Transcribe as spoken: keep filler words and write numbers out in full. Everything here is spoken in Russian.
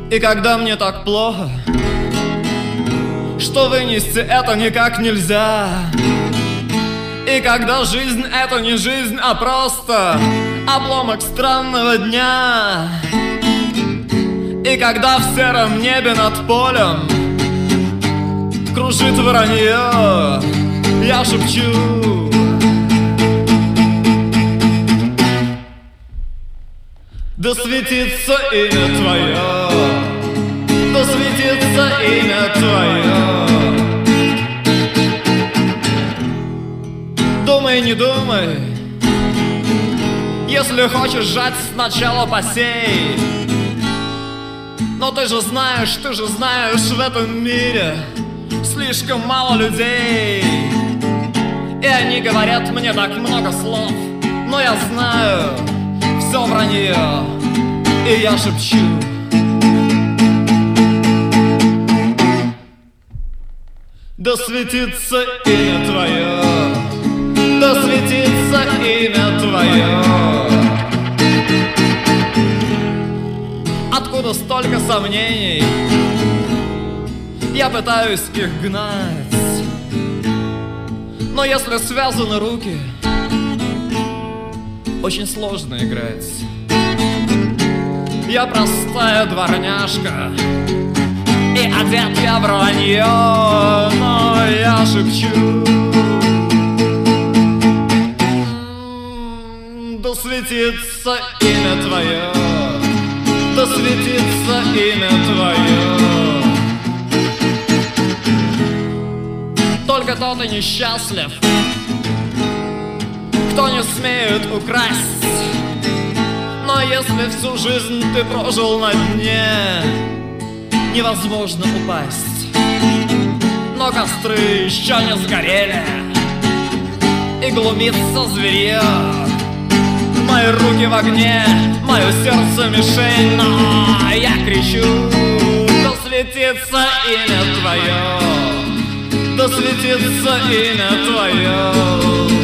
И когда мне так плохо, что вынести это никак нельзя, и когда жизнь это не жизнь, а просто обломок странного дня, и когда в сером небе над полем кружит воронье, я шепчу: да светится имя Твое, да светится имя Твое. Думай, не думай, если хочешь жать, сначала посей. Но ты же знаешь, ты же знаешь, в этом мире слишком мало людей, и они говорят мне так много слов, но я знаю, все вранье, и я шепчу: да светится имя Твое, да светится имя Твое. Откуда столько сомнений? Я пытаюсь их гнать, но если связаны руки, очень сложно играть. Я простая дворняжка, и одет я в вранье, но я шепчу: да светится имя Твое, да светится имя Твое. Только тот и несчастлив, кто не смеет украсть. Но если всю жизнь ты прожил на дне, невозможно упасть. Но костры еще не сгорели, и глумится зверье. Мои руки в огне, мое сердце мишень, но я кричу: да светится имя Твое, да светится имя Твое.